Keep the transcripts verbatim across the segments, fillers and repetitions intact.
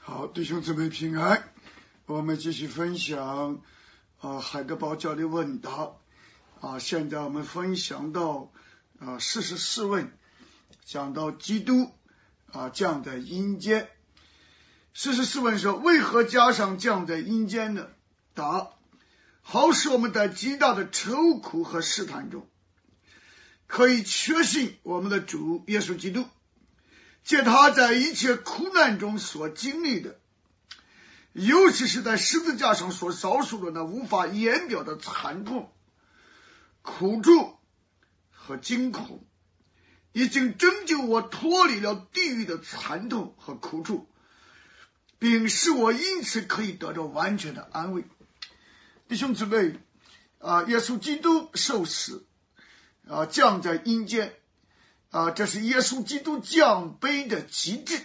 好，弟兄姊妹平安，我们继续分享啊海德堡教的问答啊。现在我们分享到啊四十四问，讲到基督啊降在阴间。四十四问说，为何加上降在阴间呢？答：好使我们在极大的愁苦和试探中，可以确信我们的主耶稣基督，借他在一切苦难中所经历的，尤其是在十字架上所遭受的那无法言表的惨痛、苦楚和惊恐，已经拯救我脱离了地狱的惨痛和苦楚，并使我因此可以得到完全的安慰。弟兄姊妹啊，耶稣基督受死啊，降在阴间啊，这是耶稣基督降卑的极致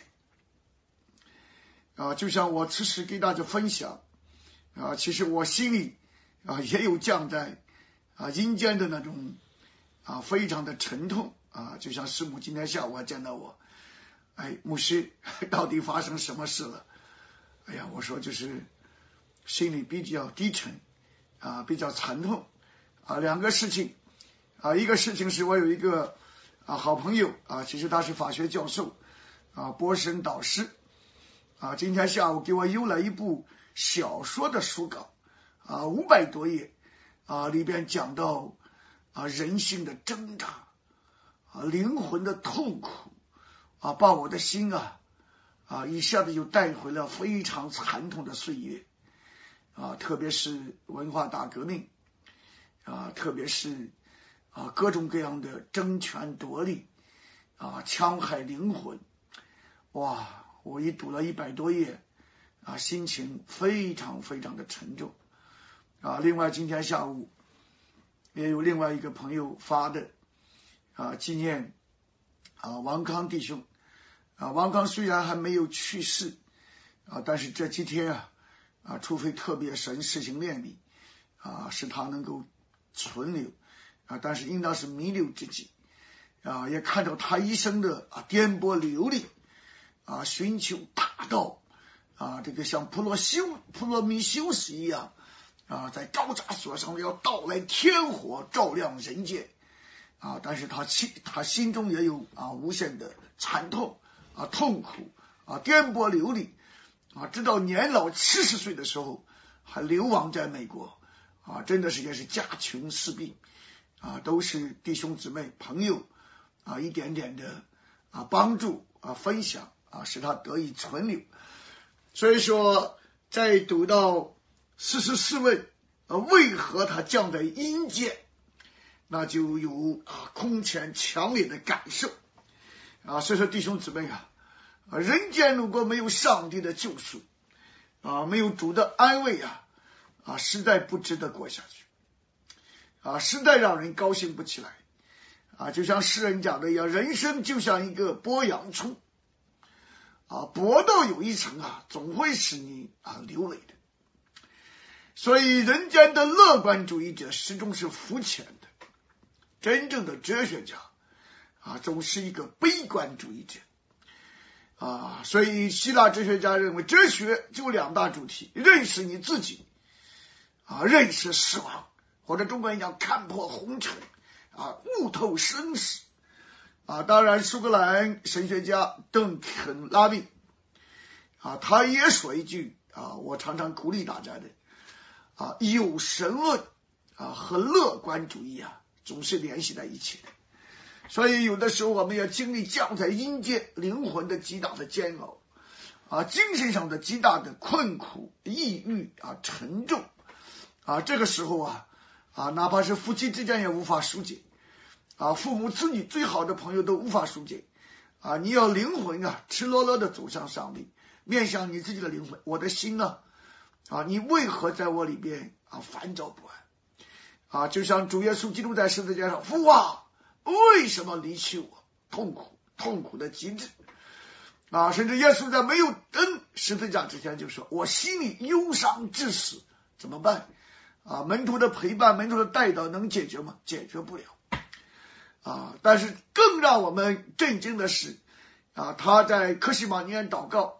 啊。就像我此时给大家分享啊，其实我心里啊也有降在啊阴间的那种啊非常的沉痛啊。就像师母今天下午还见到我，哎，牧师到底发生什么事了？哎呀，我说就是心里比较低沉啊，比较惨痛啊。两个事情啊，一个事情是我有一个啊好朋友啊，其实他是法学教授啊，博士生导师啊，今天下午给我邮了一部小说的书稿啊，五百多页啊，里边讲到啊人性的挣扎啊，灵魂的痛苦啊，把我的心啊啊一下子就带回了非常惨痛的岁月啊，特别是文化大革命啊，特别是啊各种各样的争权夺利啊，戕害灵魂。哇，我一读了一百多页啊，心情非常非常的沉重啊。另外今天下午也有另外一个朋友发的啊纪念啊王康弟兄啊。王康虽然还没有去世啊，但是这几天啊啊，除非特别神施行怜悯啊，使他能够存留啊，但是应当是弥留之际啊。也看到他一生的啊颠簸流离啊，寻求大道啊，这个像普罗修普罗米修斯一样啊，在高扎所上要到来天火照亮人间啊，但是他心他心中也有啊无限的惨痛啊痛苦啊颠簸流离啊，直到年老七十岁的时候还流亡在美国啊，真的是也是家穷四壁啊，都是弟兄姊妹朋友啊一点点的啊帮助啊分享啊，使他得以存留。所以说在读到四十四问啊，为何他降在阴间，那就有啊空前强烈的感受啊。所以说弟兄姊妹啊，啊人间如果没有上帝的救赎啊，没有主的安慰啊啊，实在不值得过下去啊，实在让人高兴不起来啊。就像诗人讲的一样，人生就像一个剥洋葱啊，剥到有一层啊，总会使你啊流泪的。所以人间的乐观主义者始终是肤浅的，真正的哲学家啊，总是一个悲观主义者啊。所以希腊哲学家认为，哲学就两大主题：认识你自己啊，认识死亡，或者中国人讲看破红尘啊，悟透生死啊。当然苏格兰神学家邓肯拉比啊，他也说一句啊，我常常鼓励大家的啊，有神论啊和乐观主义啊总是联系在一起的。所以有的时候我们要经历降在阴间灵魂的极大的煎熬啊，精神上的极大的困苦、抑郁啊、沉重啊，这个时候啊啊，哪怕是夫妻之间也无法疏解啊，父母子女最好的朋友都无法疏解啊。你要灵魂啊赤裸裸的走向上帝，面向你自己的灵魂，我的心呢啊，你为何在我里边啊烦躁不安啊？就像主耶稣基督在十字架上，父啊，为什么离弃我？痛苦痛苦的极致啊！甚至耶稣在没有登十字架之前就说，我心里忧伤至死，怎么办啊？门徒的陪伴，门徒的带导能解决吗？解决不了啊！但是更让我们震惊的是啊，他在客西马尼园祷告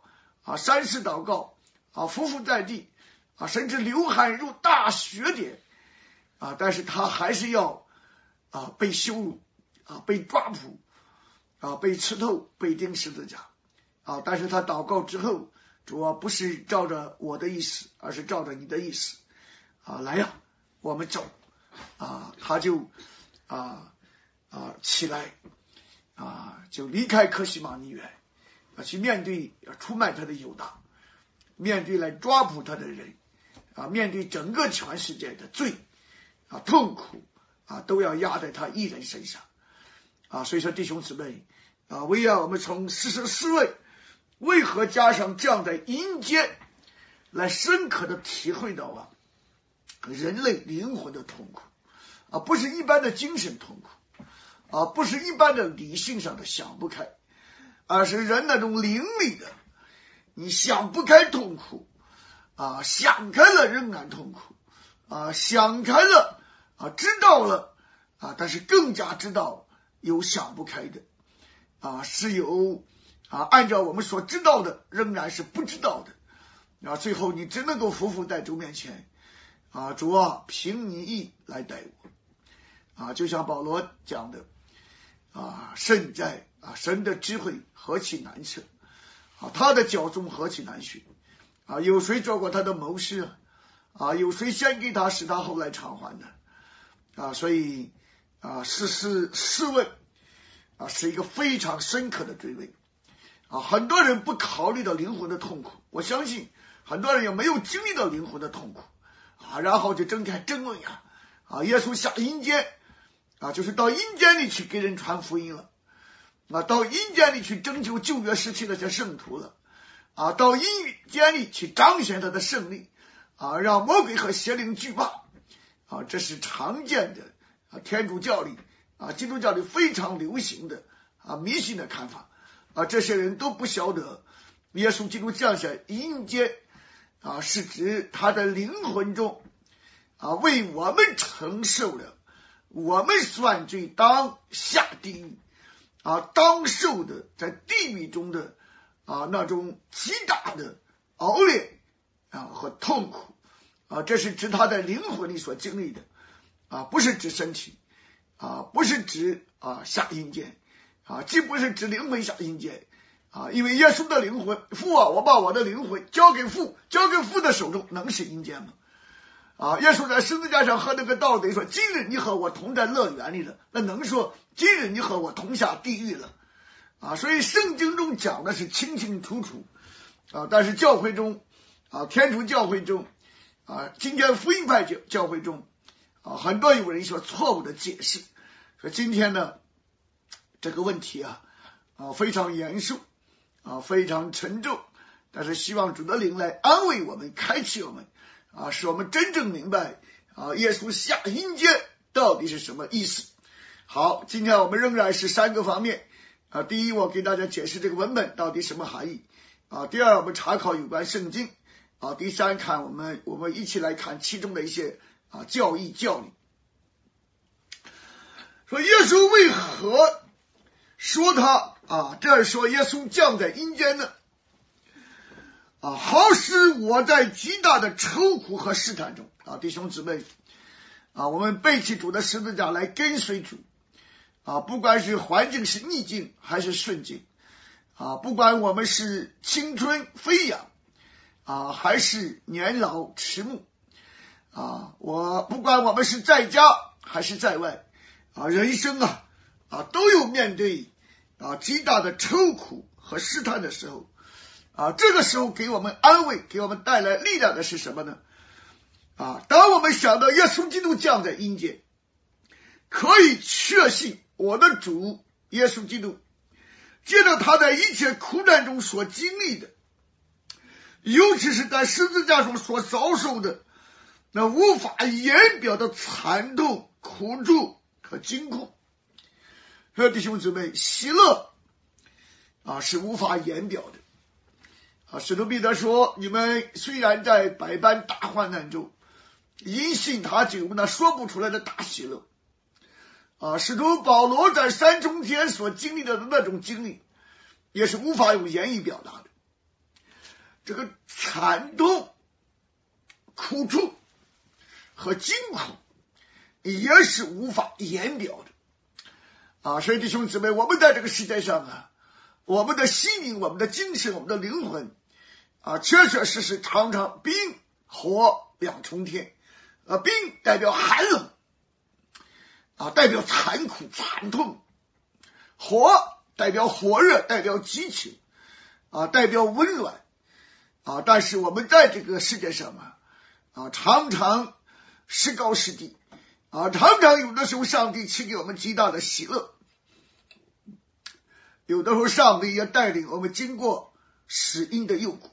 啊，三次祷告啊，匍匐在地啊，甚至流汗如大血点啊，但是他还是要啊被羞辱啊，被抓捕啊，被刺透，被钉十字架啊，但是他祷告之后，主啊，不是照着我的意思，而是照着你的意思啊，来呀，我们走啊，他就啊啊起来啊，就离开客西马尼园啊，去面对出卖他的犹大，面对来抓捕他的人啊，面对整个全世界的罪啊痛苦啊，都要压在他一人身上啊。所以说弟兄姊妹啊，唯要我们从四十四位为何加上这样的阴间，来深刻的体会到啊人类灵魂的痛苦啊，不是一般的精神痛苦啊，不是一般的理性上的想不开，而是人那种灵里的，你想不开痛苦啊，想开了仍然痛苦啊，想开了啊，知道了啊，但是更加知道有想不开的啊，是有啊，按照我们所知道的仍然是不知道的啊，最后你只能够匍匐在主面前啊，主啊，凭你意来待我啊，就像保罗讲的啊，圣在啊，神的智慧何其难测啊，他的教宗何其难寻啊，有谁做过他的谋士啊？啊，有谁先给他，使他后来偿还的啊？所以啊，试试试问啊，是一个非常深刻的追问啊。很多人不考虑到灵魂的痛苦，我相信很多人也没有经历到灵魂的痛苦啊，然后就整天争论呀啊，耶稣下阴间啊，就是到阴间里去给人传福音了啊，到阴间里去拯救旧约时期那些圣徒了啊，到阴间里去彰显他的胜利啊，让魔鬼和邪灵惧怕啊，这是常见的啊天主教里啊基督教里非常流行的啊迷信的看法啊，这些人都不晓得耶稣基督降下阴间啊，是指他的灵魂中啊为我们承受了我们犯罪当下地狱啊，当受的在地狱中的啊那种极大的熬炼啊和痛苦啊，这是指他在灵魂里所经历的啊，不是指身体啊，不是指啊下阴间啊，既不是指灵魂下阴间啊，因为耶稣的灵魂，父啊，我把我的灵魂交给父，交给父的手中，能是阴间吗？啊，耶稣在十字架上和那个盗贼说，今日你和我同在乐园里了，那能说今日你和我同下地狱了啊？所以圣经中讲的是清清楚楚啊，但是教会中啊，天主教会中啊，今天福音派教教会中啊，很多有人说错误的解释，说今天呢这个问题啊啊非常严肃啊，非常沉重，但是希望主的灵来安慰我们，开启我们啊，使我们真正明白啊，耶稣下阴间到底是什么意思。好，今天我们仍然是三个方面啊，第一，我给大家解释这个文本到底什么含义啊，第二，我们查考有关圣经啊，第三，看我们我们一起来看其中的一些啊教义教理。说耶稣为何说他啊，这儿说耶稣降在阴间呢啊，好使我在极大的愁苦和试探中啊，弟兄姊妹啊，我们背起主的十字架来跟随主啊，不管是环境是逆境还是顺境啊，不管我们是青春飞扬啊，还是年老迟暮啊，我不管我们是在家还是在外啊，人生啊啊都有面对啊极大的愁苦和试探的时候啊，这个时候给我们安慰，给我们带来力量的是什么呢？啊，当我们想到耶稣基督降在阴间，可以确信我的主耶稣基督借着他在一切苦难中所经历的，尤其是在十字架上所遭受的那无法言表的惨痛、苦楚和惊恐。所以弟兄姊妹，喜乐啊是无法言表的啊。使徒彼得说，你们虽然在百般大患难中，因信他就有那说不出来的大喜乐啊。使徒保罗在三重天所经历的那种经历，也是无法用言语表达的这个惨痛、苦楚和惊恐也是无法言表的啊！所以弟兄姊妹，我们在这个世界上啊，我们的心灵、我们的精神、我们的灵魂啊，确确实实常常冰火两重天啊，冰代表寒冷啊，代表残酷惨痛；火代表火热，代表激情啊，代表温暖啊。但是我们在这个世界上啊啊，常常时高时低啊，常常有的时候上帝赐给我们极大的喜乐，有的时候上帝也带领我们经过死荫的幽谷。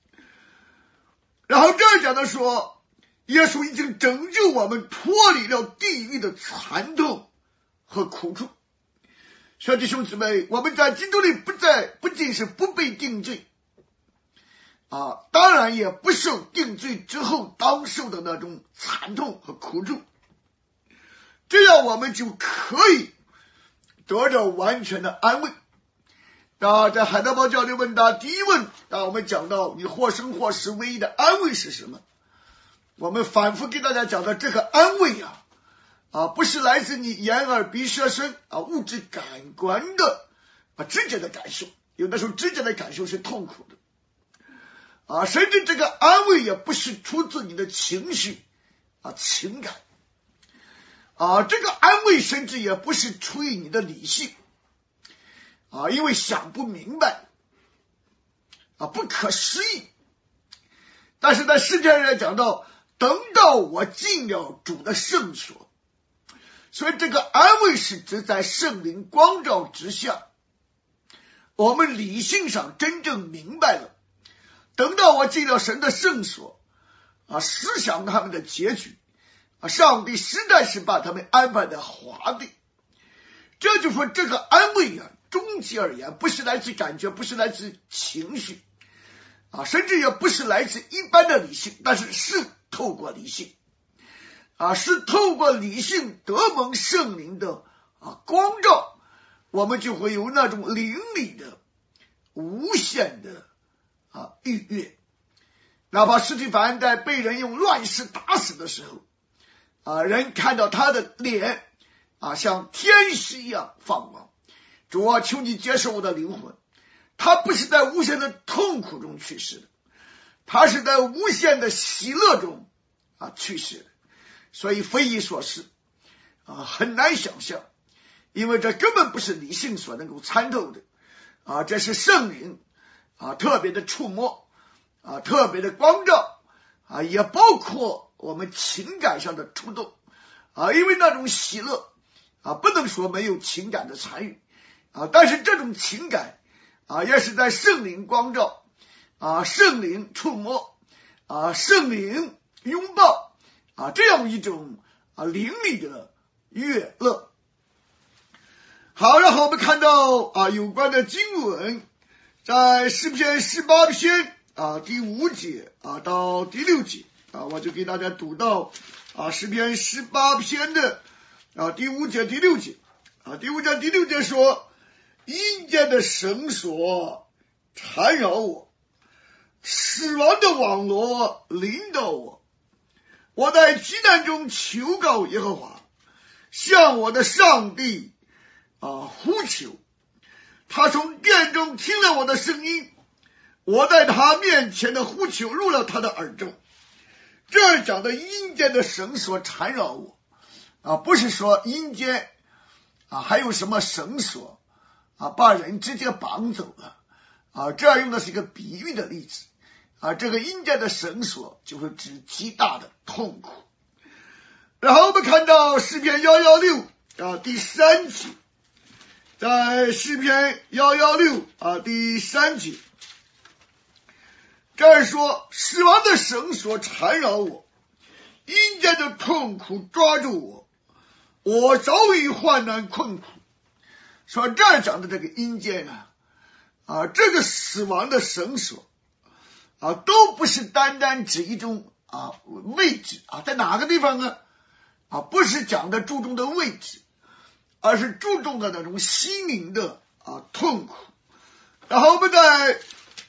然后这儿讲的说，耶稣已经拯救我们脱离了地狱的惨痛和苦楚。所以弟兄姊妹，我们在基督里不再不仅是不被定罪啊，当然也不受定罪之后当受的那种惨痛和苦楚，这样我们就可以得到完全的安慰。那在海德堡教练问答第一问，当我们讲到你或生或死唯一的安慰是什么，我们反复给大家讲的这个安慰啊啊，不是来自你眼耳鼻舌身啊物质感官的啊直接的感受，有的时候直接的感受是痛苦的啊，甚至这个安慰也不是出自你的情绪啊情感啊，这个安慰甚至也不是出于你的理性啊，因为想不明白啊，不可思议。但是在诗篇上讲到，等到我进了主的圣所，所以这个安慰是指在圣灵光照之下，我们理性上真正明白了，等到我进了神的圣所啊，思想他们的结局啊，上帝实在是把他们安排的华丽。这就说这个安慰啊，终极而言不是来自感觉，不是来自情绪啊，甚至也不是来自一般的理性，但是是透过理性啊，是透过理性得蒙圣灵的啊光照，我们就会有那种灵里的无限的啊愉悦。哪怕司提反在被人用乱石打死的时候啊，人看到他的脸啊像天使一样放光，主啊，求你接受我的灵魂。他不是在无限的痛苦中去世的，他是在无限的喜乐中啊去世的，所以非以所思啊，很难想象，因为这根本不是理性所能够参透的啊，这是圣灵啊特别的触摸啊，特别的光照啊，也包括我们情感上的触动啊，因为那种喜乐啊，不能说没有情感的参与啊，但是这种情感啊，也是在圣灵光照啊，圣灵触摸啊，圣灵拥抱啊，这样一种啊灵里的悦乐。好，然后我们看到啊有关的经文，在诗篇十八篇啊第五节啊到第六节啊，我就给大家读到啊诗篇十八篇的啊第五节第六节啊，第五节第六节说，阴间的绳索缠绕我，死亡的网罗临到我，我在极难中求告耶和华，向我的上帝啊呼求，他从殿中听了我的声音，我在他面前的呼求入了他的耳中。这儿讲的阴间的绳索缠绕我啊，不是说阴间啊还有什么绳索啊把人直接绑走了啊，这儿用的是一个比喻的例子啊，这个阴间的绳索就会指极大的痛苦。然后我们看到诗篇一一六啊第三节，在诗篇一一六啊第三节，这儿说，死亡的绳索缠绕我，阴间的痛苦抓住我，我遭遇患难困苦。说这儿讲的这个阴间啊啊，这个死亡的绳索啊，都不是单单指一种啊位置啊，在哪个地方呢？啊，不是讲的注重的位置，而是注重的那种心灵的啊痛苦。然后我们在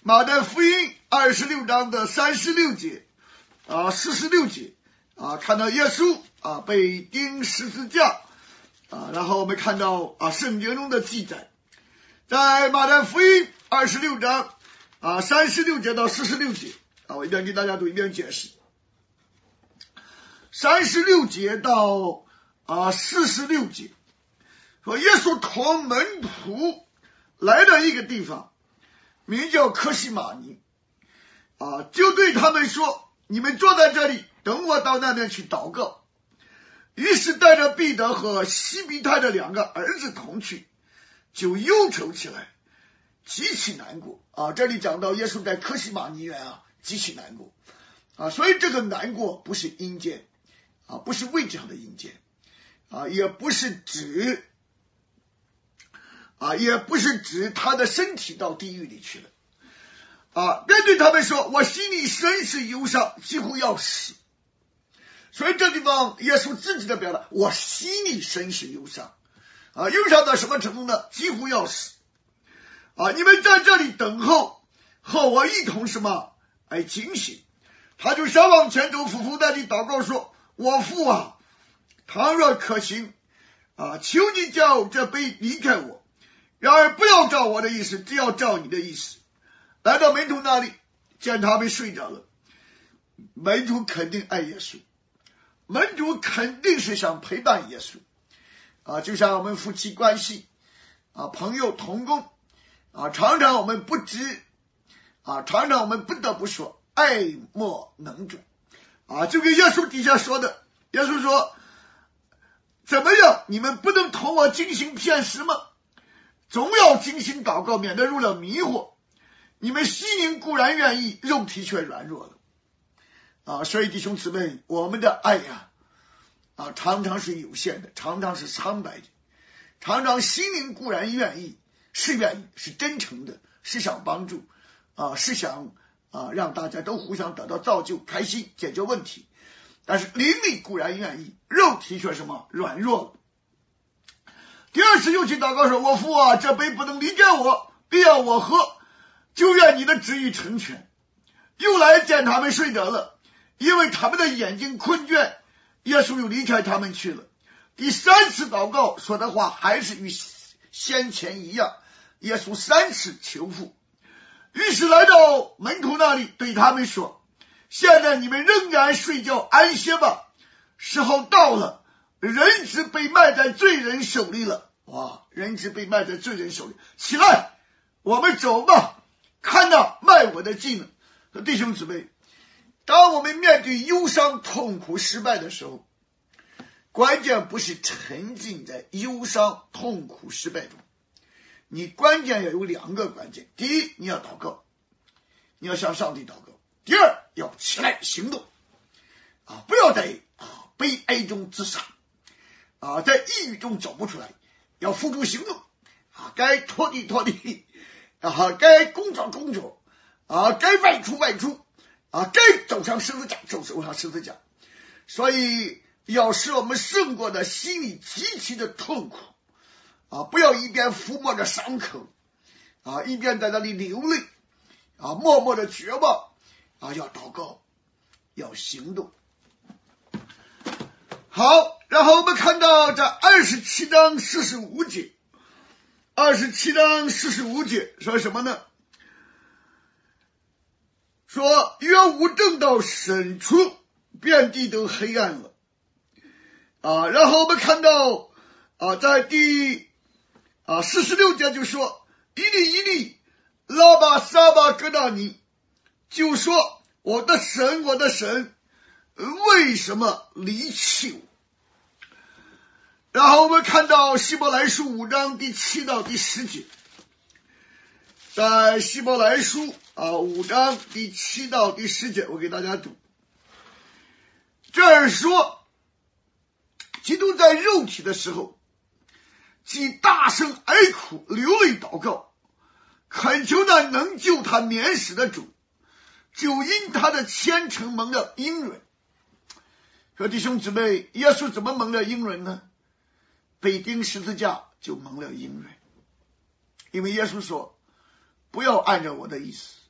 马太福音二十六章的三十六节啊四十六节啊，看到耶稣啊被钉十字架啊，然后我们看到啊圣经中的记载，在马太福音二十六章啊三十六节到四十六节啊，我一边给大家读一边解释。三十六节到啊四十六节说，耶稣同门徒来到一个地方，名叫客西马尼啊，就对他们说，你们坐在这里，等我到那边去祷告。于是带着彼得和西庇太的两个儿子同去，就忧愁起来，极其难过啊。这里讲到耶稣在客西马尼园啊，极其难过啊，所以这个难过不是阴间啊，不是位置上的阴间啊，也不是指啊，也不是指他的身体到地狱里去了啊。面对他们说，我心里深是忧伤，几乎要死。所以这地方耶稣自己的表达，我心里深是忧伤啊，忧伤到什么程度呢？几乎要死啊！你们在这里等候，和我一同什么？哎，警醒。他就想往前走，俯伏在地祷告说，我父啊，倘若可行啊，求你叫这杯离开我，然而不要照我的意思，只要照你的意思。来到门徒那里，见他们睡着了，门徒肯定爱耶稣，门徒肯定是想陪伴耶稣啊，就像我们夫妻关系啊，朋友同工啊，常常我们不知啊，常常我们不得不说爱莫能助啊，就跟耶稣底下说的，耶稣说，怎么样，你们不能同我精心骗食吗？总要精心祷告，免得入了迷惑。你们心灵固然愿意，肉体却软弱了啊！所以弟兄姊妹，我们的爱呀啊，常常是有限的，常常是苍白的，常常心灵固然愿意，是愿意，是真诚的，是想帮助啊，是想啊让大家都互相得到造就，开心，解决问题。但是灵里固然愿意，肉体却什么软弱了。第二次又去祷告说，我父啊，这杯不能离开我，必要我喝，就愿你的旨意成全。又来见他们睡着了，因为他们的眼睛困倦，耶稣又离开他们去了。第三次祷告说的话还是与先前一样，耶稣三次求父。于是来到门徒那里，对他们说，现在你们仍然睡觉安歇吧，时候到了，人子被卖在罪人手里了。哇，人子被卖在罪人手里，起来，我们走吧，看到卖我的技能。弟兄姊妹，当我们面对忧伤、痛苦、失败的时候，关键不是沉浸在忧伤、痛苦、失败中，你关键要有两个关键。第一，你要祷告，你要向上帝祷告；第二，要起来行动啊，不要在啊悲哀中自杀啊，在抑郁中走不出来，要付诸行动啊，该拖地拖地啊，该工作工作啊，该外出外出啊，该走上十字架走走上十字架。所以要使我们胜过的心里极其的痛苦啊，不要一边抚摸着伤口啊，一边在那里流泪啊，默默的绝望啊，要祷告，要行动。好，然后我们看到这二十七章四十五节，二十七章四十五节说什么呢？说约午正到深处，遍地都黑暗了啊。然后我们看到啊，在第啊四十六节就说，伊利伊利拉巴撒巴格达尼，就说我的神，我的神，为什么离弃我？然后我们看到希伯来书五章第七到第十节，在希伯来书啊五章第七到第十节，我给大家读。这儿说，基督在肉体的时候，既大声哀哭，流泪祷告，恳求那能救他免死的主，就因他的虔诚蒙了应允。说弟兄姊妹，耶稣怎么蒙了应允呢？被钉十字架就蒙了应允，因为耶稣说，不要按照我的意思，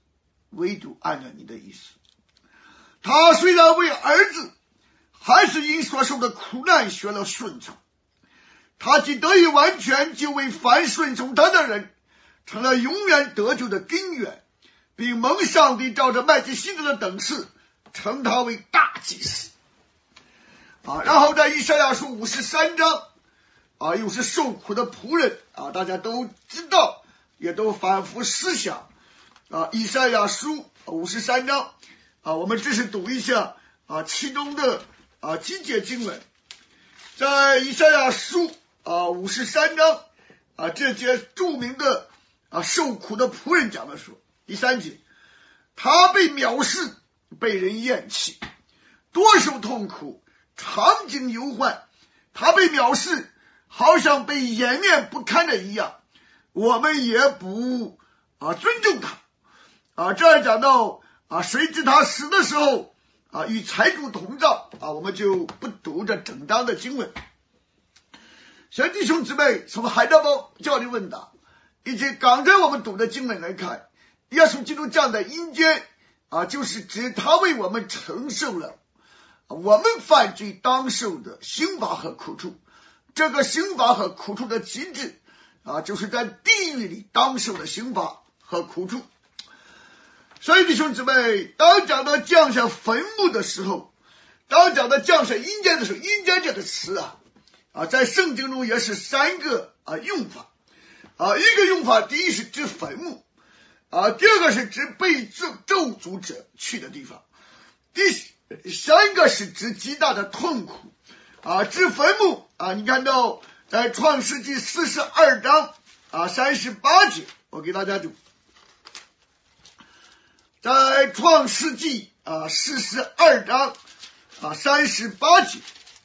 唯独按照你的意思。他虽然为儿子，还是因所受的苦难学了顺从。他既得以完全，就为凡顺从他的人成了永远得救的根源，并蒙上帝照着麦基洗德的等式称他为大祭司。啊，然后在以赛亚书五十三章啊，又是受苦的仆人啊，大家都知道，也都反复思想啊。以赛亚书五十三章啊，我们只是读一下啊其中的啊几节经文。在以赛亚书啊五十三章啊这节著名的啊受苦的仆人讲的说，第三节，他被藐视，被人厌弃，多受痛苦，常经忧患。他被藐视，好像被颜面不堪的一样，我们也不啊尊重他。啊，这儿讲到啊，谁知他死的时候啊与财主同葬啊，我们就不读这整章的经文。所以弟兄姊妹，从海德堡教理问答以及刚才我们读的经文来看，耶稣基督降在阴间啊，就是指他为我们承受了我们犯罪当受的刑罚和苦处。这个刑罚和苦处的机制啊，就是在地狱里当受的刑罚和苦处。所以弟兄姊妹，当讲到降下坟墓的时候，当讲到降下阴间的时候，阴间这个词啊啊，在圣经中也是三个啊用法啊。一个用法，第一是指坟墓啊，第二个是指被咒咒诅者去的地方，第三个是指极大的痛苦啊。指坟墓啊，你看到在创世纪四十二章啊三十八节，我给大家读。在创世纪啊四十二章啊三十八节，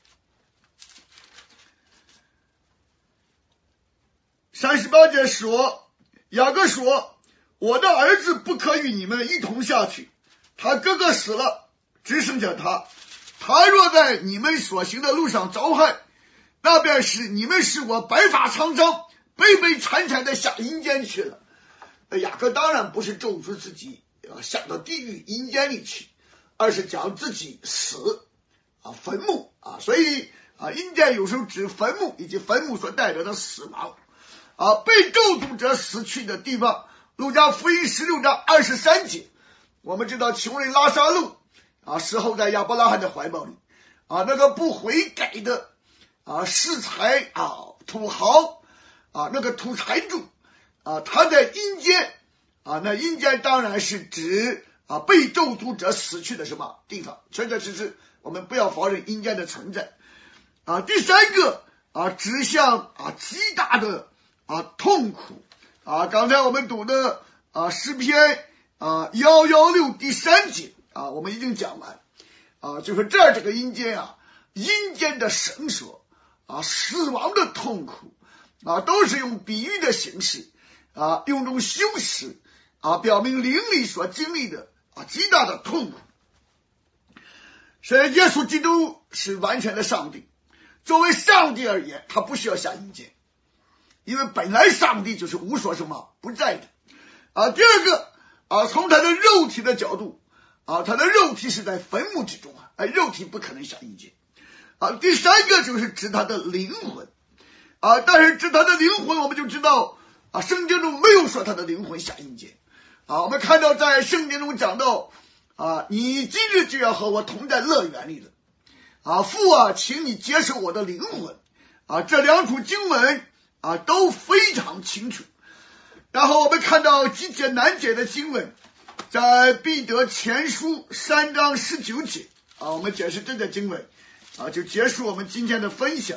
三十八节说，雅各说，我的儿子不可与你们一同下去，他哥哥死了，只剩下他，他若在你们所行的路上遭害，那便是你们使我白发苍苍，悲悲惨惨的下阴间去了。雅各当然不是咒诅自己下到地狱阴间里去，而是讲自己死啊坟墓啊，所以啊阴间有时候指坟墓以及坟墓所代表的死亡啊。被咒诅者死去的地方，路加福音十六章二十三节，我们知道穷人拉撒路啊死后在亚伯拉罕的怀抱里啊，那个不悔改的啊恃财啊土豪啊，那个土财主啊，他在阴间啊，那阴间当然是指啊被咒诅者死去的什么地方，确确实实我们不要否认阴间的存在啊。第三个啊，指向啊极大的啊痛苦啊。刚才我们读的啊诗篇啊一一六第三节啊，我们已经讲完啊，就是这儿这个阴间啊，阴间的绳索啊，死亡的痛苦啊，都是用比喻的形式啊，用种修饰啊，表明灵里所经历的啊极大的痛苦。所以耶稣基督是完全的上帝，作为上帝而言，他不需要下阴间，因为本来上帝就是无所什么不在的啊。第二个啊，从他的肉体的角度啊，他的肉体是在坟墓之中啊，而肉体不可能下阴间啊。第三个就是指他的灵魂啊，但是指他的灵魂，我们就知道啊，圣经中没有说他的灵魂下阴间啊。我们看到在圣经中讲到啊，你今日就要和我同在乐园里了啊，父啊，请你接受我的灵魂啊。这两处经文啊都非常清楚。然后我们看到几节难解的经文，在彼得前书三章十九节啊，我们解释这个经文啊，就结束我们今天的分享。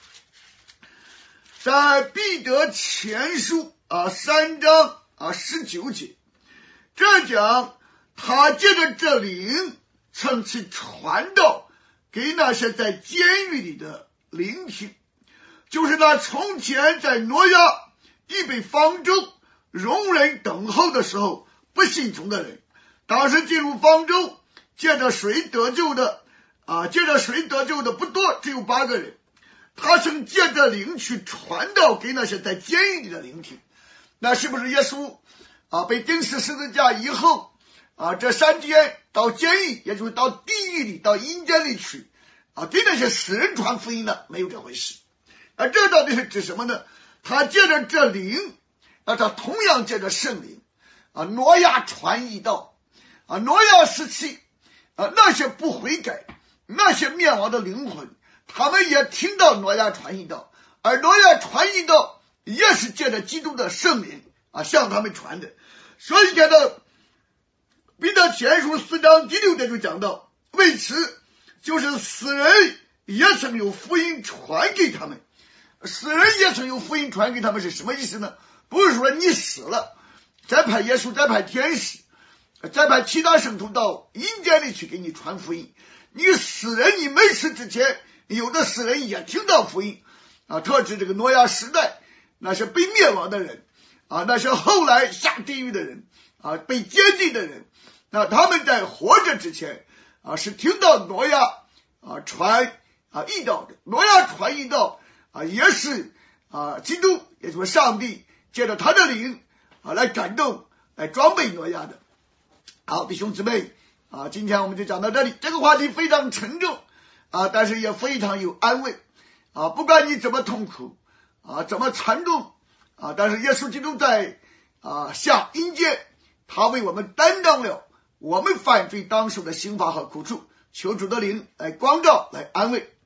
在彼得前书啊三章啊十九节，这讲他借着这灵曾去传道给那些在监狱里的灵听，就是那从前在挪亚预备方舟容人等候的时候不信从的人，当时进入方舟借着水得救的啊，借着水得救的不多，只有八个人。他曾借着灵去传道给那些在监狱里的灵听。那是不是耶稣啊被钉死十字架以后啊，这三天到监狱，也就是到地狱里、到阴间里去啊，对那些死人传福音的，没有这回事。而这到底是指什么呢？他借着这灵，啊，他同样借着圣灵啊，挪亚传义道啊，挪亚时期啊，那些不悔改、那些灭亡的灵魂，他们也听到挪亚传义道，而挪亚传义道也是借着基督的圣灵啊向他们传的。所以看到彼得前书四章第六节就讲到，为此就是死人也曾有福音传给他们。死人也曾有福音传给他们是什么意思呢？不是说你死了再派耶稣、再派天使、再派其他圣徒到阴间里去给你传福音。你死人你没死之前，有的死人也听到福音啊，特指这个挪亚时代那些被灭亡的人啊，那些后来下地狱的人啊，被监禁的人，那他们在活着之前啊是听到挪亚啊传啊义道的。挪亚传义道啊，也是啊，基督，也就是上帝借着他的灵啊来感动、来装备挪亚的。好，弟兄姊妹啊，今天我们就讲到这里。这个话题非常沉重啊，但是也非常有安慰啊。不管你怎么痛苦啊，怎么惨重啊，但是耶稣基督在啊下阴间，他为我们担当了我们犯罪当受的刑罚和苦处。求主的灵来光照，来安慰。